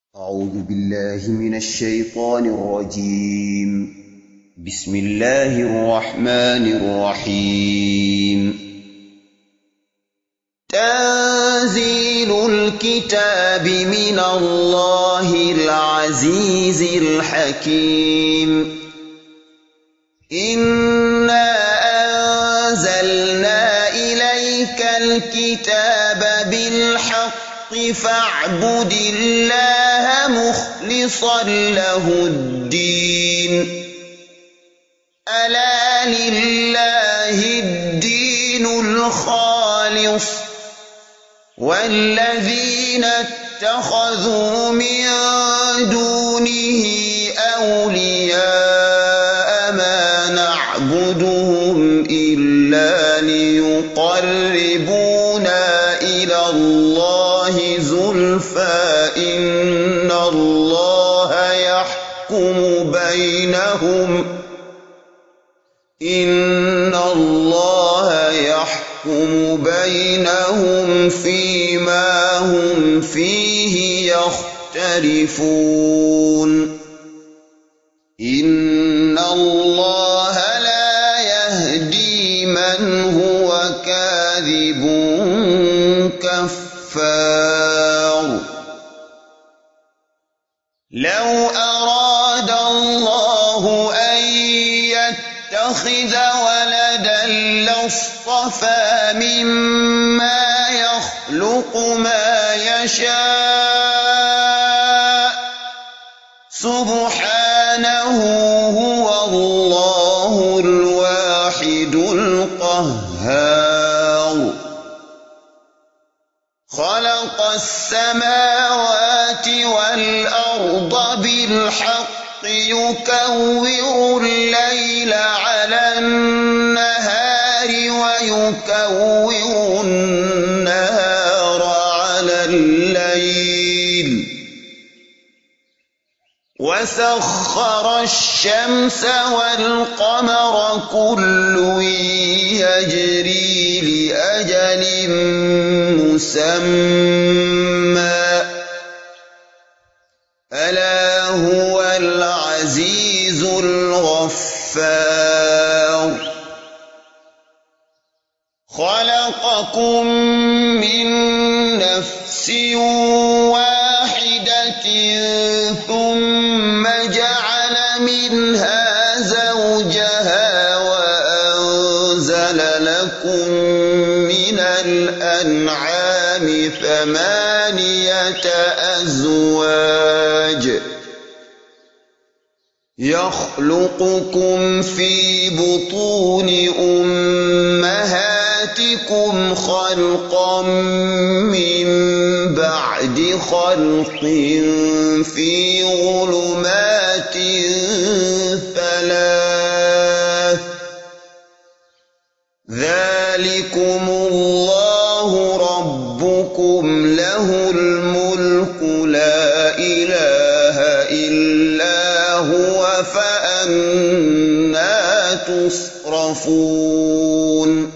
أعوذ بالله من الشيطان الرجيم. بسم الله الرحمن الرحيم. تنزيل الكتاب من الله العزيز الحكيم. إنا أنزلنا إليك الكتاب بالحق فاعبد الله مخلصا له الدين. ألا لله الدين الخالص والذين اتخذوا من دونه أولياء ما نعبدهم إلا ليقربونا إلى الله زلفى إن الله يحكم بينهم فيما هم فيه يختلفون. إن الله لا يهدي من هو كاذب كفار. لو أراد الله أن يتخذ ولدا لاصطفى مما يخلق ما يشاء سبحانه هو الله الواحد القهار. خلق السماوات والأرض بالحق يكور الليل على النهار ويكور النهار على الليل وسخر الشمس والقمر كل يجري لأجل مسمى ألا هو العزيز الغفار. خلقكم من نفس واحدة ثم جعل منها زوجها وأنزل لكم من الأنعام ثمانية أزواج يخلقكم في بطون أمهاتكم خلقا من بعد خلق في ظلمات ثلاث ذلكم الله ربكم له الملك لا إله إلا هو فأنى تصرفون.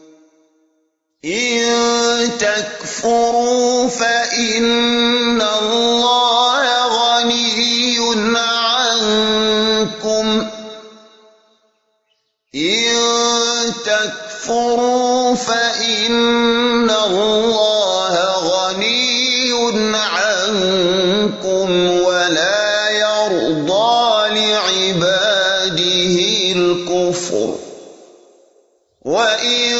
إن تكفروا فإن الله غني عنكم. إن تكفروا فإن الله غني عنكم ولا يرضى لعباده الكفر وإن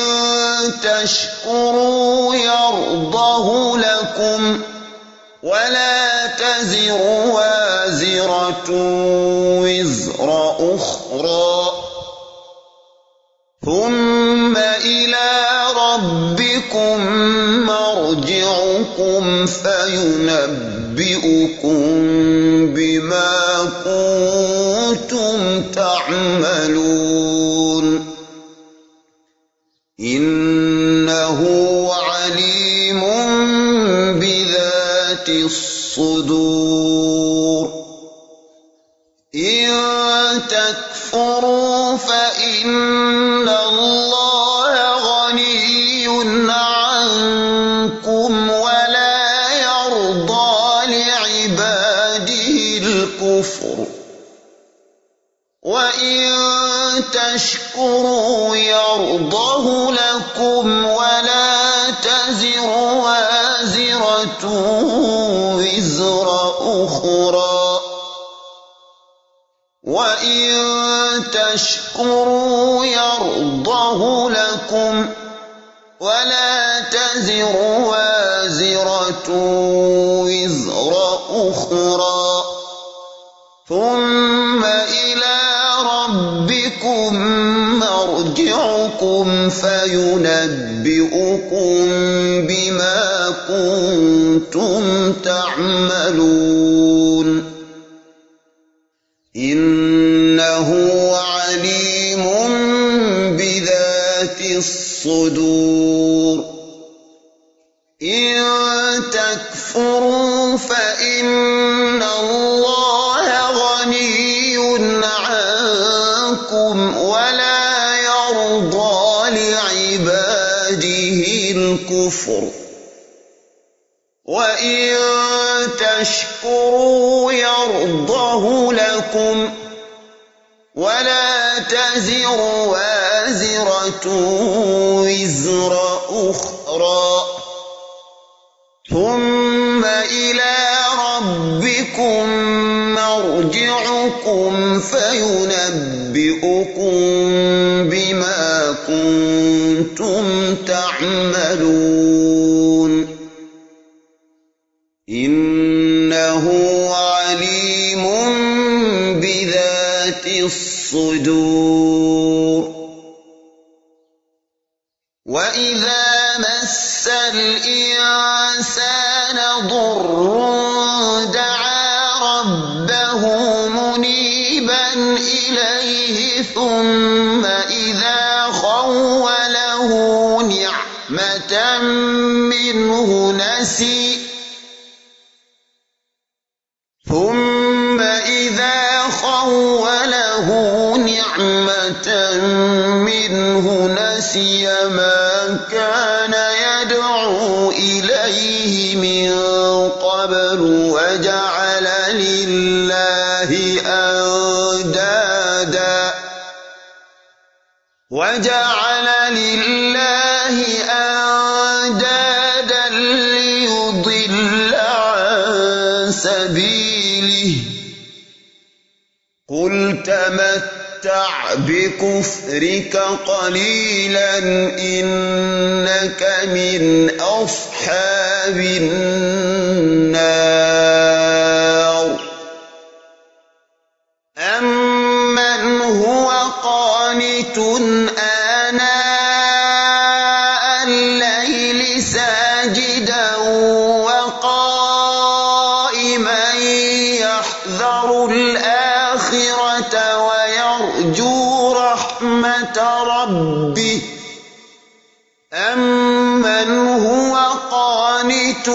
تشكروا يرضه لكم ولا تزر وازرة وزر أخرى ثم إلى ربكم مرجعكم فينبئكم بما كنتم تعملون. إنه عليم بذات الصدور. إن تكفروا فإن الله غني عنكم ولا يرضى لعباده الكفر وإن تشكروا يرضه لكم ولا تزر وازرة وزر أخرى وإن تشكروا يرضه لكم ولا تزر وازرة وزر أخرى ثم إلى ربكم مرجعكم فينبئكم بما كنتم تعملون إنه عليم بذات الصدور إن تكفروا فإن الله غني عنكم ولا يرضى لعباده الكفر وإن تشكروا يرضه لكم ولا تزر وازرة وزر أخرى ثم إلى ربكم مرجعكم فينبئكم بما كنتم تعملون إنه عليم بذات الصدور وإذا مس الإنسان ضر دعا ربه منيبا إليه ثم إذا خوله نعمة منه نسي ما كان يدعو إليه من قبل وجعل لله أندادا ليضل عن سبيله قل تمتع بكفرك قليلا إنك من أصحاب النار أمن هو قانت آناء الليل ساجدا وقائما يحذر الآخرة ويرجو رحمة ربه أمن هو قانت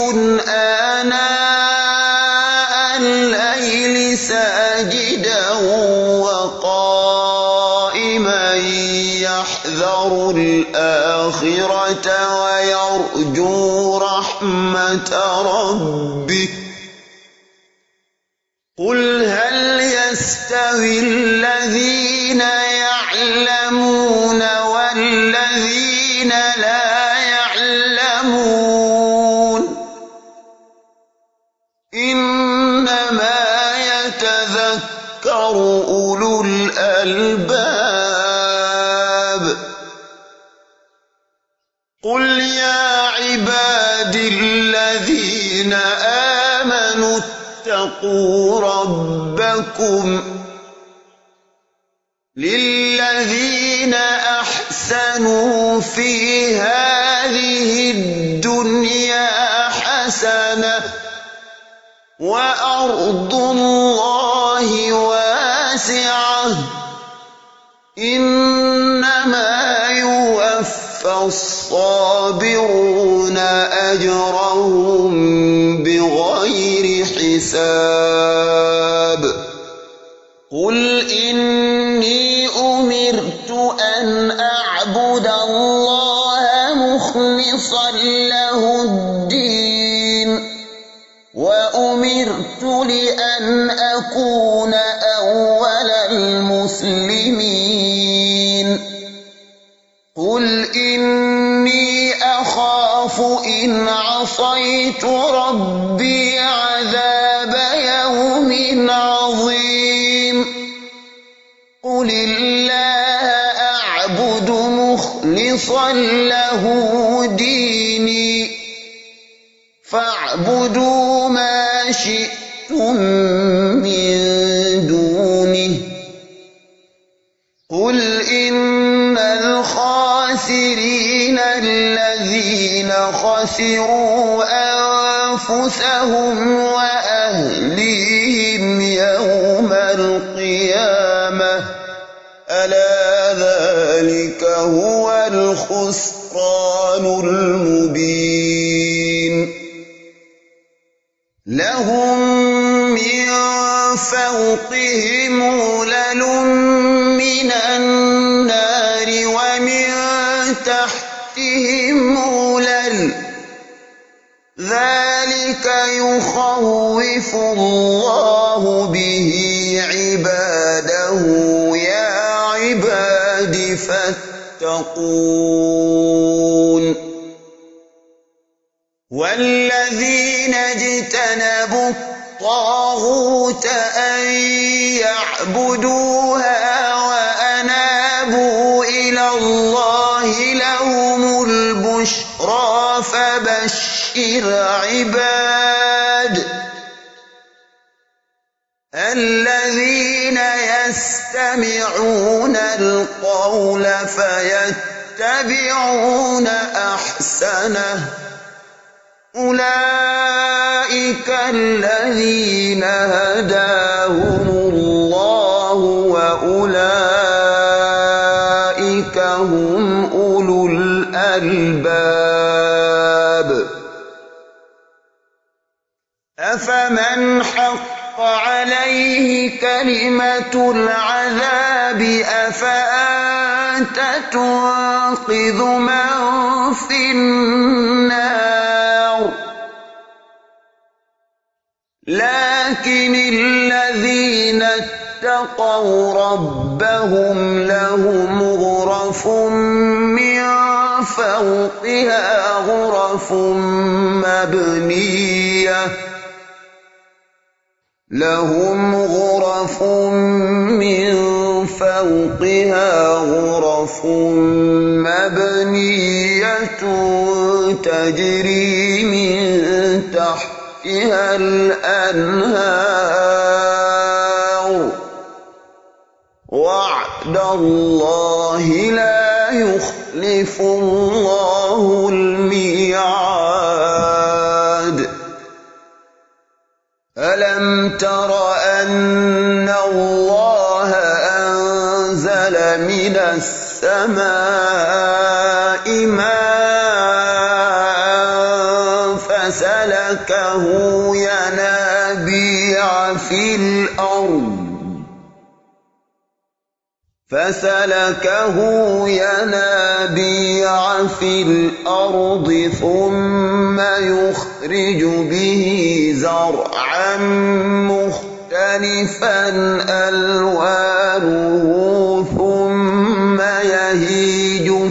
آناء الليل ساجدا وقائما يحذر الآخرة ويرجو رحمة ربه قل هل يستوي الذين يعلمون والذين لا يعلمون إنما يتذكر أولو الألباب قل يا عبادي الذين آمنوا اتقوا ربكم للذين أحسنوا في هذه الدنيا حسنة وأرض الله واسعة إنما يوفى الصابرون أجرهم بغير حساب قل إني أمرت أن أعبد الله مخلصا له الدين أمرت لأن أكون أول المسلمين قل إني أخاف إن عصيت ربي عذاب يوم عظيم قل الله أعبد مخلصا له ديني فاعبدوا ما شئتم من دونه قل إن الخاسرين الذين خسروا أنفسهم وأهليهم يوم القيامة ألا ذلك هو الخسران المبين لهم من فوقهم ظلل من النار ومن تحتهم ظلل ذلك يخوف الله به عباده يا عباد فاتقون والذين اجتنبوا الطاغوت أن يعبدوها وأنابوا إلى الله لهم البشرى فبشر عباد الذين يستمعون القول فيتبعون أحسنه أولئك الذين هداهم الله وأولئك هم أولو الألباب أفمن حق عليه كلمة العذاب أفأنت تنقذ من في النار لكن الذين اتقوا ربهم لهم غرف من فوقها غرف مبنية لهم غرف من فوقها غرف مبنية تجري من تحتها الأنهار وعد الله لا يخلف الله الميعاد ألم تر أن الله أنزل من السماء ماء فسلكه ينابيع في الأرض ثم يخرج به زرعا مختلفا ألوانه ثم يهيج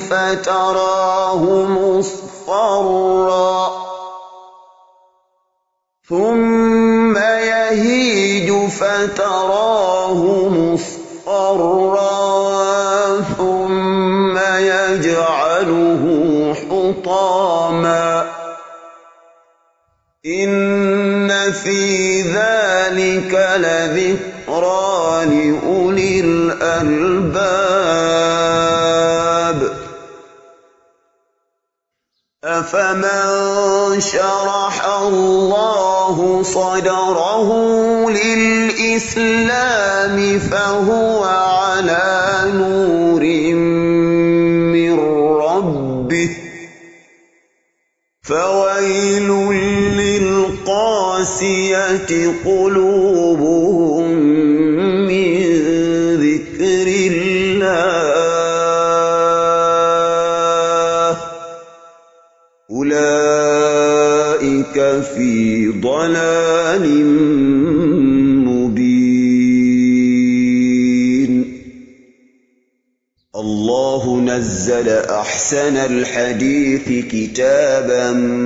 فتراه مصفرا ثم يجعله حطاما إن في ذلك لذكرى لأولي الألباب أفمن شرح الله صدره للإسلام فهو على نور من ربه فويل للقاسية قلوبهم من ذكر الله أولئك في ضلال ضلال مبين. الله نزل أحسن الحديث كتابا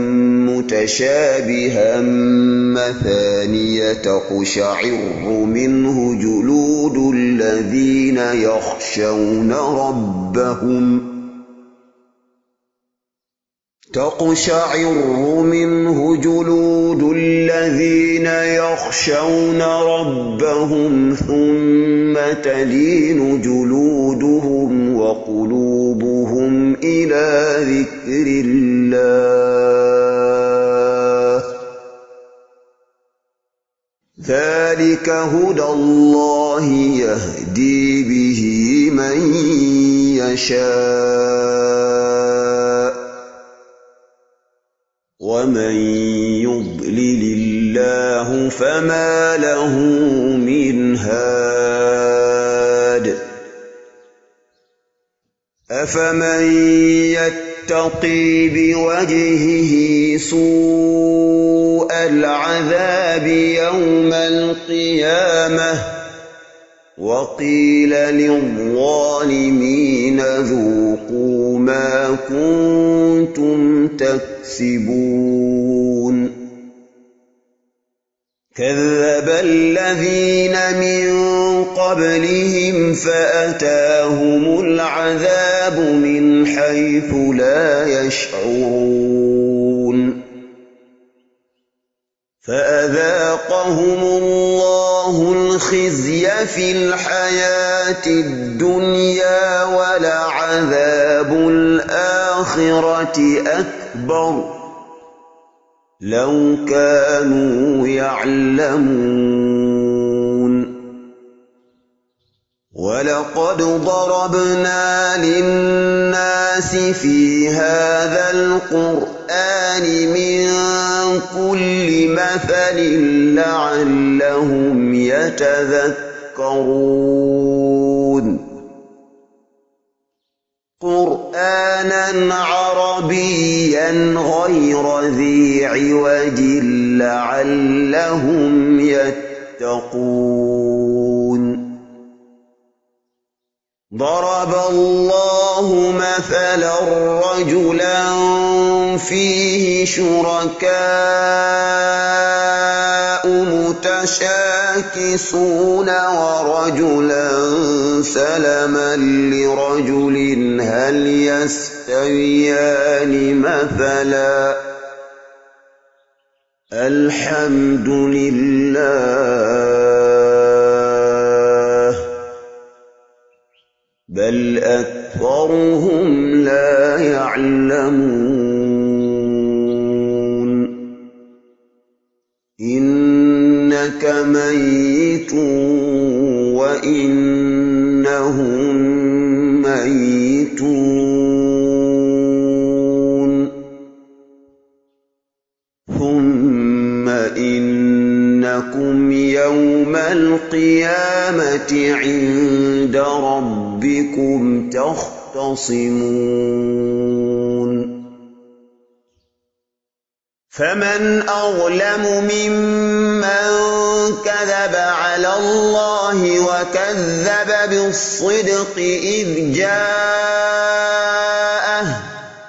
متشابها مثانية تقشعر منه جلود الذين يخشون ربهم ثم تلين جلودهم وقلوبهم إلى ذكر الله. ذلك هدى الله يهدي به من يشاء ومن يضلل الله فما له من هاد. أفمن يتقي بوجهه سوء العذاب يوم القيامة وقيل للظالمين ذوقوا ما كنتم تكسبون. كذب الذين من قبلهم فأتاهم العذاب من حيث لا يشعرون فأذاقهم الله الخزي في الحياة الدنيا ولعذاب الآخرة أكبر لو كانوا يعلمون. ولقد ضربنا للناس في هذا القرآن من كل مثل لعلهم يتذكرون. قرآنا عربيا غير ذي عوج لعلهم يتقون. ضرب الله مثلا رجلا فيه شركاء متشاكسون ورجلا سلما لرجل هل يستويان مثلا الحمد لله بل أكثرهم لا يعلمون. إنك ميت وإنهم ميتون ثم إنكم يوم القيامة عند ربكم تختصمون. فمن أظلم ممن كذب على الله وكذب بالصدق إذ جاءه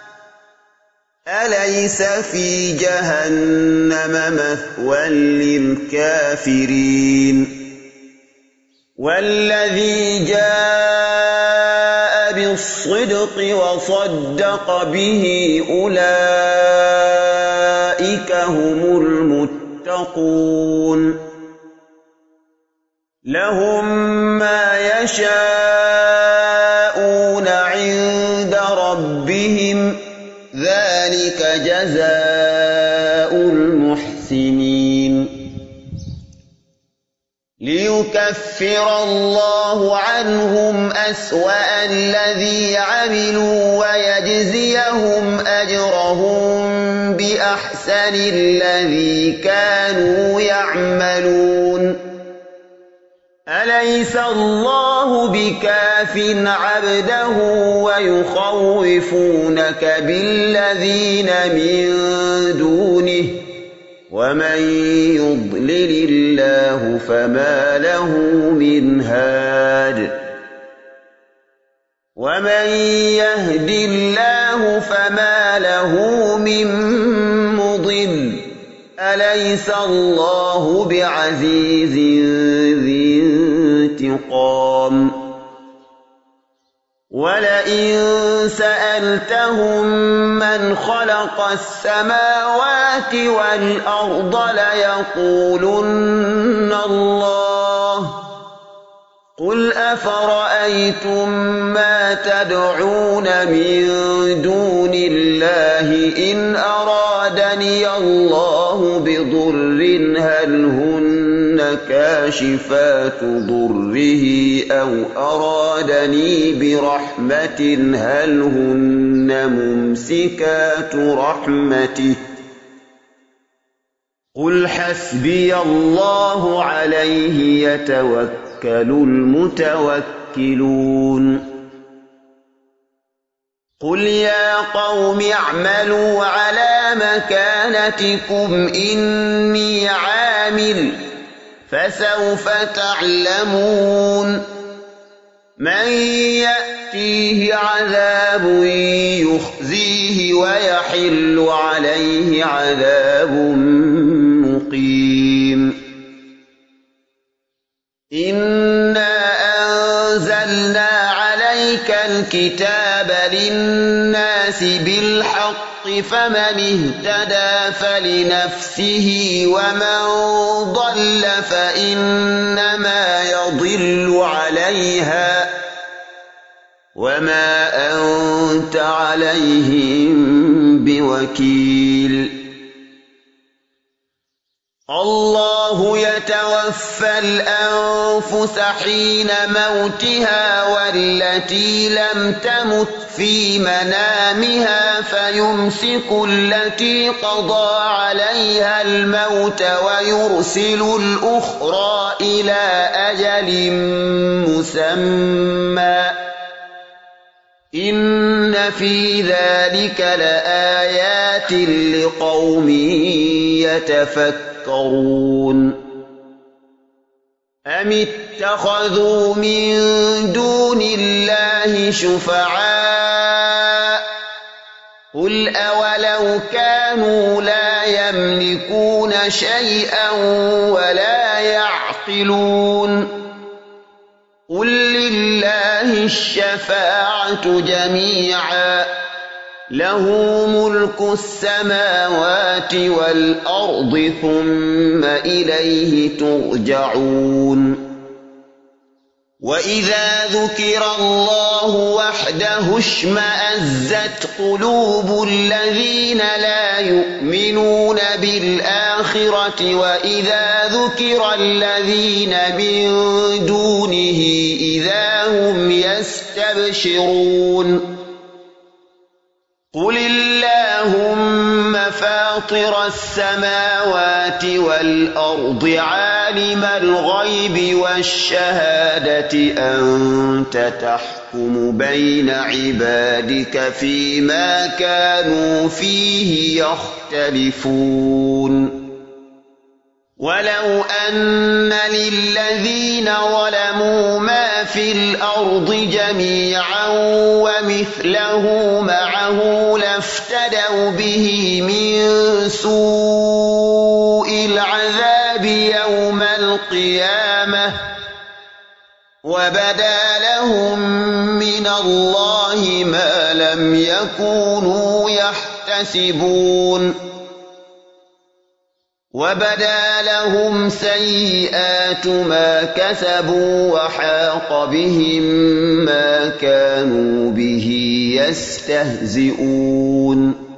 أليس في جهنم مثوى للكافرين. والذي جاء بالصدق وصدق به أولئك هم المتقون. لهم ما يشاءون عند ربهم ذلك جزاء المحسنين. ليكفر الله عنهم أسوأ الذي عملوا ويجزيهم أجرهم بأحسن الذي كانوا يعملون. أليس الله بكاف عبده ويخوفونك بالذين من دونه ومن يضلل الله فما له من هاد ومن يهد الله فما له من مضل أليس الله بعزيز ذي انتقام ولئن سألتهم من خلق السماوات والأرض ليقولن الله قل أفرأيتم ما تدعون من دون الله إن أرادني الله بضر هل هن كاشفات ضره أو أرادني برحمة هل هن ممسكات رحمته قل حسبي الله عليه يتوكل المتوكلون قل يا قوم اعملوا على مكانتكم إني عامل فسوف تعلمون من يأتيه عذاب يخزيه ويحل عليه عذاب مقيم إنا أنزلنا عليك الكتاب للناس بالحق فمن اهتدى فلنفسه ومن ضل فإنما يضل عليها وما أنت عليهم بوكيل الله يتوفى الأنفس حين موتها والتي لم تمت في منامها فيمسك التي قضى عليها الموت ويرسل الأخرى إلى أجل مسمى إن في ذلك لآيات لقوم يتفكرون أم اتخذوا من دون الله شفعاء قل أولو كانوا لا يملكون شيئا ولا يعقلون قل لله الشفاعة جميعا له ملك السماوات والأرض ثم إليه ترجعون وإذا ذكر الله وحده اشمأزت قلوب الذين لا يؤمنون بالآخرة وإذا ذكر الذين من دونه إذا هم يستبشرون قل اللهم فاطر السماوات والأرض عالم الغيب والشهادة أنت تحكم بين عبادك فيما كانوا فيه يختلفون ولو أن للذين ظلموا ما في الأرض جميعا ومثله معه لافتدوا به من سوء العذاب يوم القيامة وبدا لهم من الله ما لم يكونوا يحتسبون وبدا لهم سيئات ما كسبوا وحاق بهم ما كانوا به يستهزئون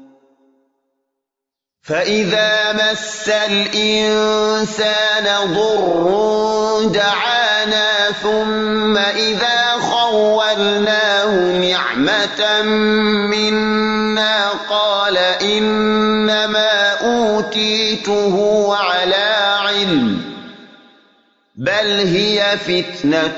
فإذا مس الإنسان ضر دعانا ثم إذا خولناه نعمة منا قال إنما أوتيته على علم بل هي فتنة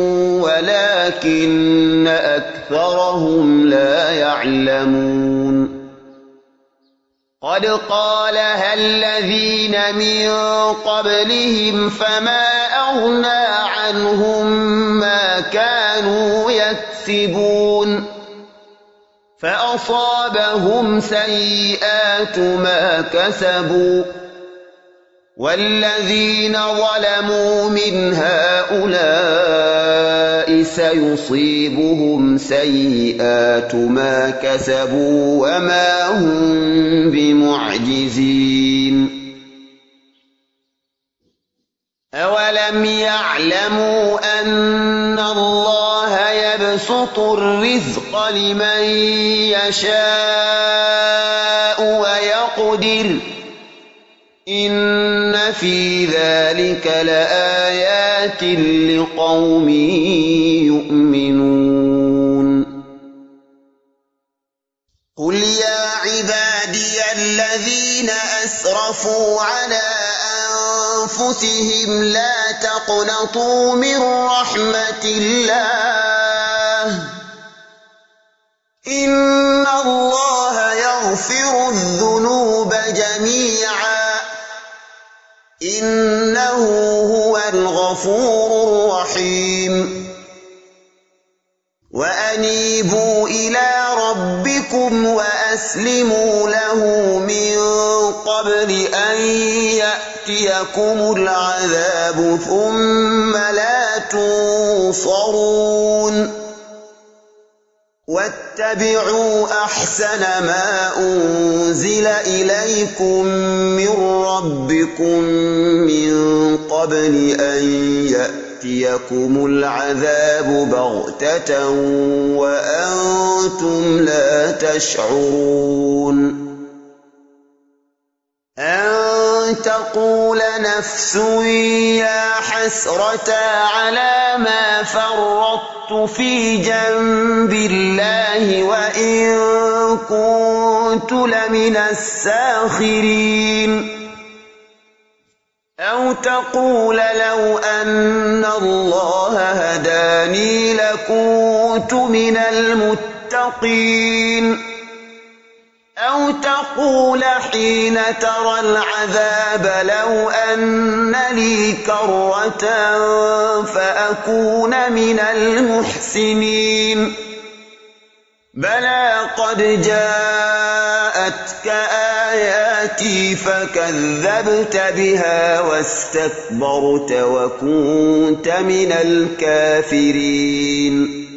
ولكن أكثرهم لا يعلمون قد قالها الذين من قبلهم فما أغنى عنهم ما كانوا يكسبون فأصابهم سيئات ما كسبوا والذين ظلموا من هؤلاء سيصيبهم سيئات ما كسبوا وما هم بمعجزين أولم يعلموا أن الله يبسط الرزق لمن يشاء ويقدر إن في ذلك لآيات لقوم يؤمنون قل يا عبادي الذين أسرفوا على أنفسهم لا تقنطوا من رحمة الله إن الله يغفر الذنوب جميعا إنه هو الغفور الرحيم وأنيبوا إلى ربكم وأسلموا له من قبل أن يأتيكم العذاب ثم لا تنصرون واتبعوا أحسن ما أنزل إليكم من ربكم من قبل أن يأتيكم العذاب بغتة وأنتم لا تشعرون أن تقول نفس يا حسرة على ما فرطت في جنب الله وإن كنت لمن الساخرين أو تقول لو أن الله هداني لكنت من المتقين أو تقول حين ترى العذاب لو أن لي كرة فأكون من المحسنين بلى قد جاءتك آياتي فكذبت بها واستكبرت وكنت من الكافرين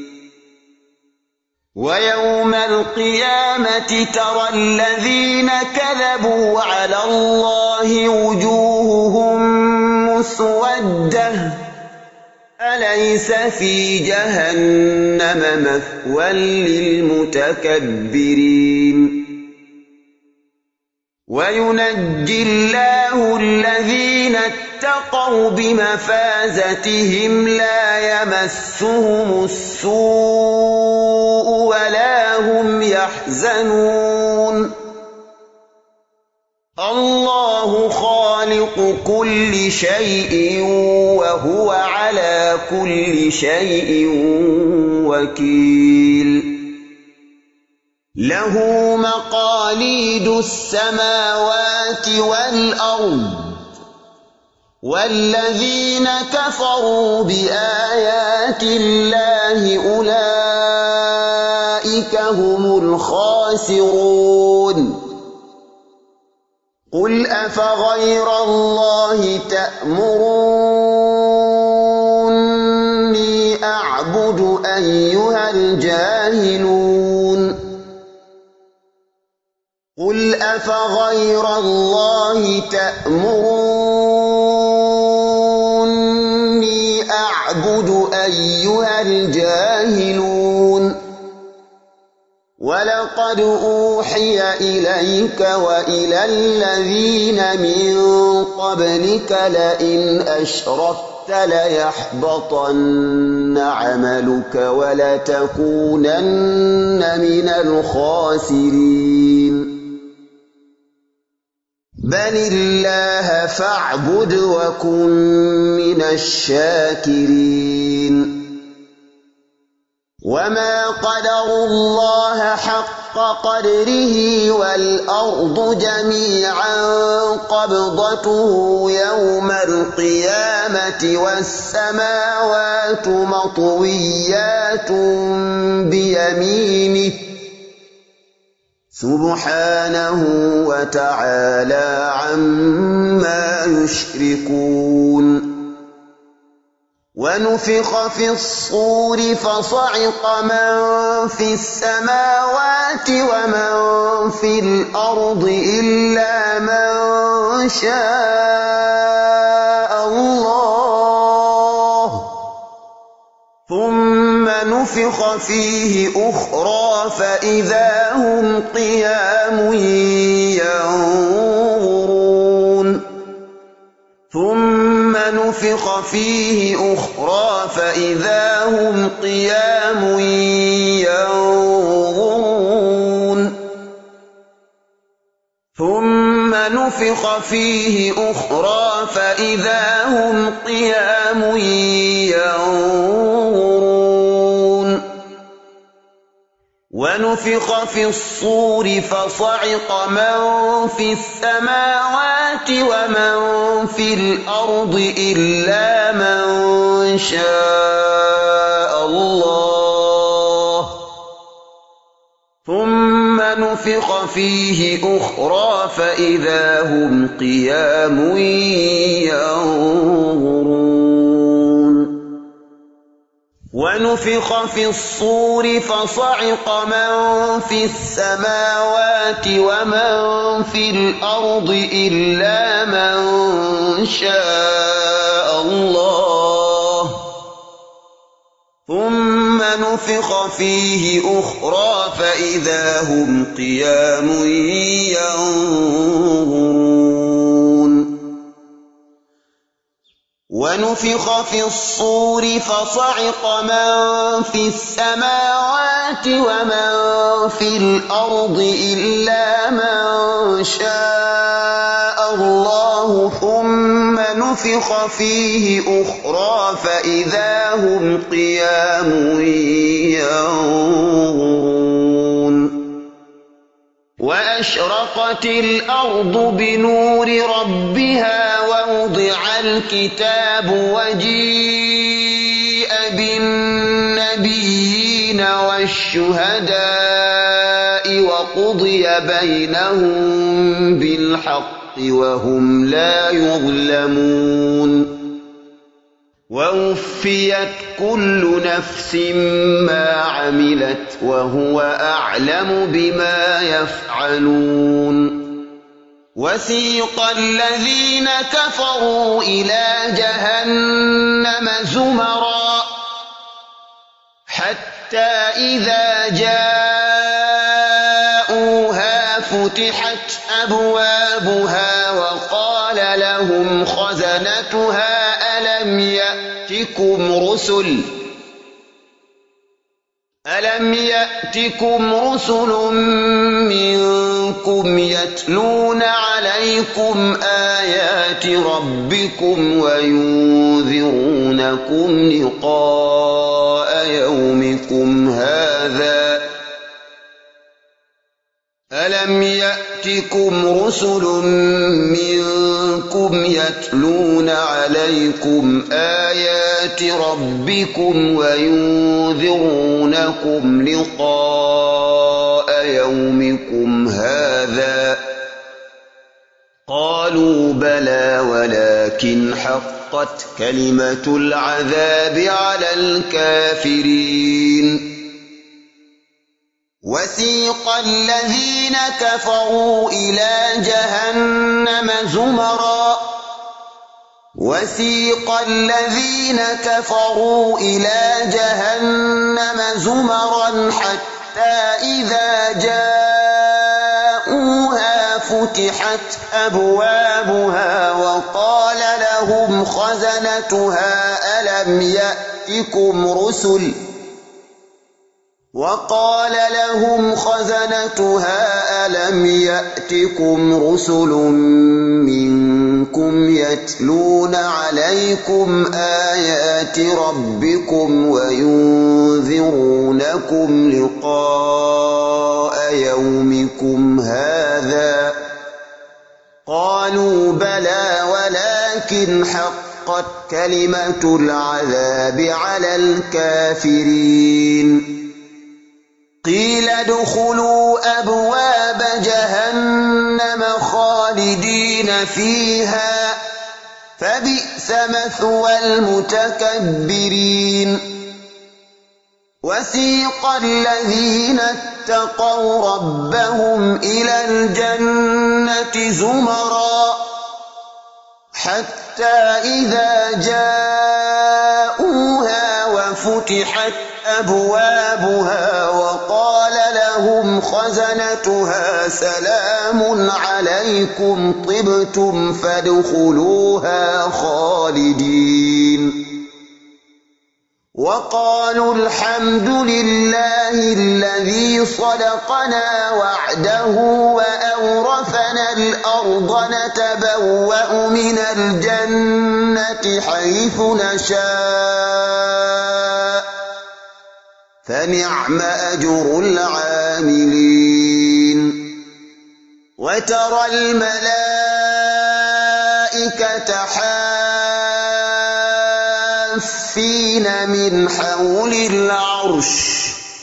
ويوم القيامة ترى الذين كذبوا على الله وجوههم مسودة أليس في جهنم مثوى للمتكبرين وينجي الله الذين اتقوا بمفازتهم لا يمسهم السوء ولا هم يحزنون الله خالق كل شيء وهو على كل شيء وكيل له مقاليد السماوات والأرض والذين كفروا بآيات الله أولئك هم الخاسرون قل أفغير الله تأمروني أعبد أيها الجاهلون قل أفغير الله تأمروني أعبد أيها الجاهلون ولقد أوحي إليك وإلى الذين من قبلك لئن أشركت ليحبطن عملك ولتكونن من الخاسرين بل الله فاعبد وكن من الشاكرين وما قدروا الله حق قدره والأرض جميعا قبضته يوم القيامة والسماوات مطويات بيمينه سبحانه وتعالى عما يشركون ونفخ في الصور فصعق من في السماوات ومن في الأرض إلا من شاء الله ثم نفخ فيه أخرى فإذا هم قيام ينظرون ثم نفخ فيه أخرى فإذا هم قيام ينظرون ثم نفخ فيه أخرى فإذا هم قيام ينظرون ونفخ في الصور فصعق من في السماوات ومن في الأرض إلا من شاء الله ثم نفخ فيه أخرى فإذا هم قيام ينظرون ونفخ في الصور فصعق من في السماوات ومن في الأرض إلا من شاء الله ثم نفخ فيه أخرى فإذا هم قيام ينظرون ونفخ في الصور فصعق من في السماوات ومن في الأرض إلا من شاء الله ثم نفخ فيه أخرى فإذا هم قيام ينظرون وأشرقت الأرض بنور ربها ووضع الكتاب وجيء بالنبيين والشهداء وقضي بينهم بالحق وهم لا يظلمون ووفيت كل نفس ما عملت وهو أعلم بما يفعلون وسيق الذين كفروا إلى جهنم زمرا حتى إذا جاءوها فتحت أبوابها وقال لهم خزنتها ألم يأتكم رسل منكم يتلون عليكم آيات ربكم وينذرونكم لقاء يومكم هذا ألم يأتكم رسل منكم يتلون عليكم آيات ربكم وينذرونكم لقاء يومكم هذا قالوا بلى ولكن حقت كلمة العذاب على الكافرين وسيق الذين كفروا إلى جهنم زمرا حتى إذا جاءوها فتحت أبوابها وقال لهم خزنتها ألم يأتكم رسل منكم يتلون عليكم آيات ربكم وينذرونكم لقاء يومكم هذا قالوا بلى ولكن حقت كلمة العذاب على الكافرين قيل ادخلوا أبواب جهنم خالدين فيها فبئس مثوى المتكبرين وسيق الذين اتقوا ربهم إلى الجنة زمرا حتى إذا جاءوها وفتحت أبوابها وقال لهم خزنتها سلام عليكم طبتم فادخلوها خالدين وقالوا الحمد لله الذي صدقنا وعده وأورثنا الأرض نتبوأ من الجنة حيث نشاء فنعم أجر العاملين وترى الملائكة حافين من حول العرش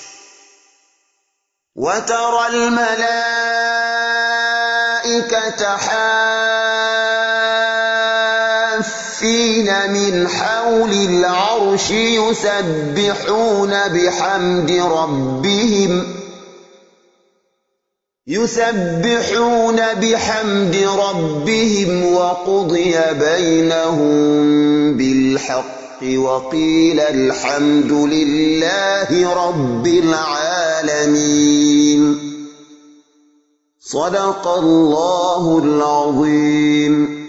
يسبحون بحمد ربهم وقضي بينهم بالحق وقيل الحمد لله رب العالمين صدق الله العظيم.